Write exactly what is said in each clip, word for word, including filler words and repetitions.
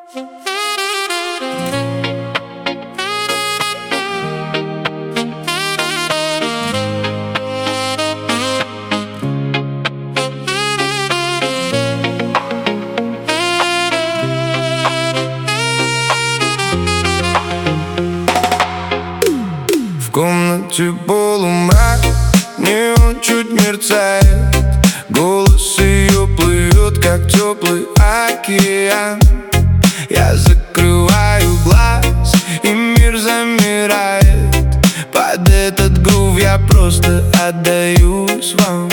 В комнате полумрак, неон чуть мерцает, голос ее плывет, как теплый океан. Я закрываю глаз, и мир замирает. Под этот грув я просто отдаюсь вам.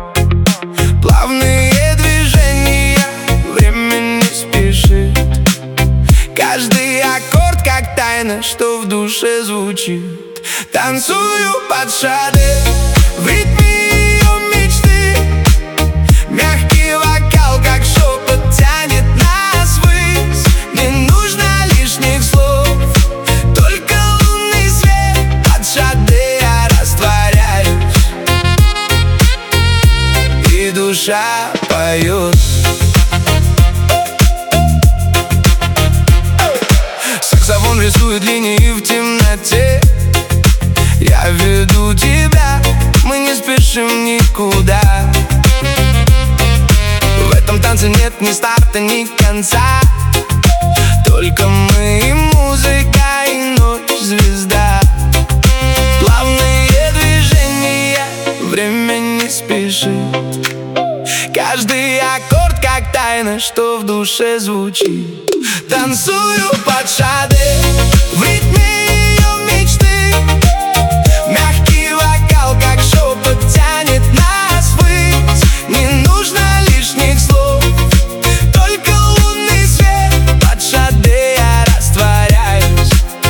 Плавные движения, время не спешит. Каждый аккорд как тайна, что в душе звучит. Танцую под шаде, в ритме ее мечты. Мягкий вокал, как шепот, тянет нас ввысь. Не нужно лишних слов, только лунный свет. Под шаде я растворяюсь, и душа поет. Саксофон рисует линии в темноте. Я веду тебя, мы не спешим никуда. В этом танце нет ни старта, ни конца. Только мы и музыка, и ночь звезда. Плавные движения, время не спешит. Каждый аккорд как тайна, что в душе звучит. Танцую под шаде, в ритме ее мечты. Мягкий вокал, как шепот, тянет нас ввысь. Не нужно лишних слов, только лунный свет. Под шаде я растворяюсь,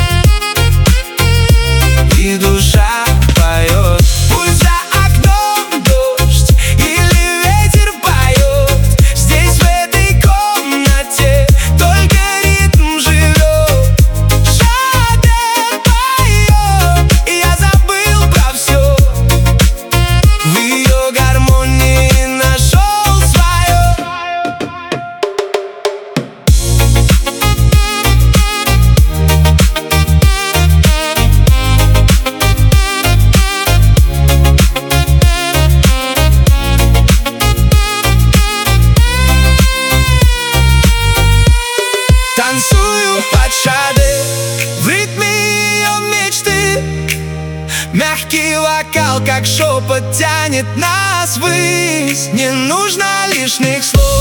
и душа поет. Пусть за окном дождь или ветер поет, здесь в этой комнате только ритм живет. Шаде поет, и я забыл про все. В ее гармонии нашел свое. Танцую под шаде, в ритме ее мечты. Мягкий вокал, как шепот, тянет нас ввысь. Не нужно лишних слов,